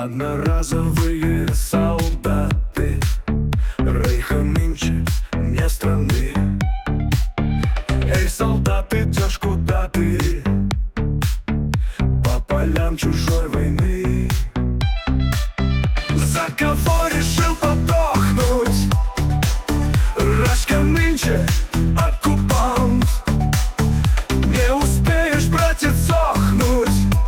Одноразовые солдаты Рейха нынче не страны. Эй, солдат, идешь куда ты? По полям чужой войны. За кого решил подохнуть? Рашка нынче оккупант. Не успеешь, братец, сохнуть.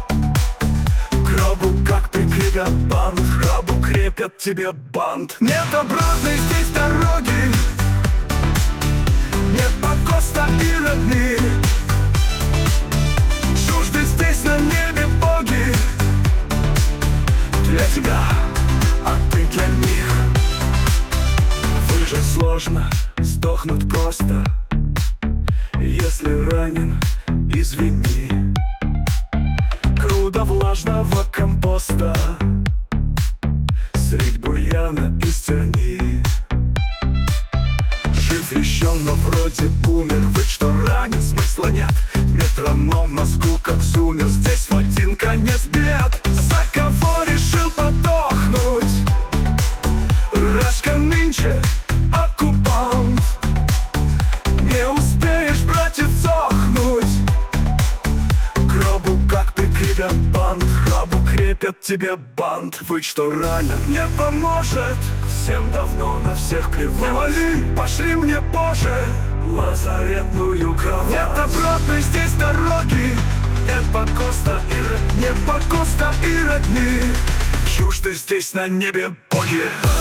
Гробу как прикрепят бант, гробу крепят тебе бант. Нет обратной здесь дороги, нет покоста и родных. Чужды здесь на небе боги. Для тебя, а ты для них. Выжить сложно, сдохнуть просто. Если ранен, извини. Груда влажного компоста средь бурьяна из терни. Жив еще, но вроде умер. Вы что, ранен? Смысла нет. Метроном в мозгу как зумер. Здесь в один конец бед. За кого решил подохнуть? Рашка нынче оккупант. Не успеешь, братец, сохнуть. Гробу как прикрепят бант, гробу крепят тебе бант. Вы что, ранен? Не поможет. Всем давно на всех плевать. Не вали, пошли мне позже лазаретную кровать. Нет обратной здесь дороги, нет покоста и родни. Чужды здесь на небе боги.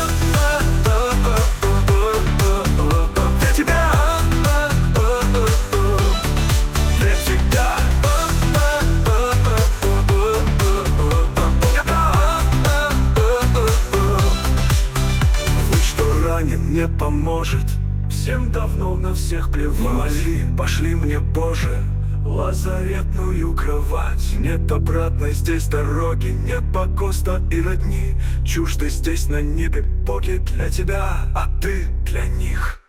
Для тебя, для тебя. Вы что, ранен? Не поможет. Всем давно на всех плевать. Не моли, пошли мне позже лазаретную кровать. Нет обратной здесь дороги, нет покоста и родни. Чужды здесь на небе боги. Для тебя, а ты для них.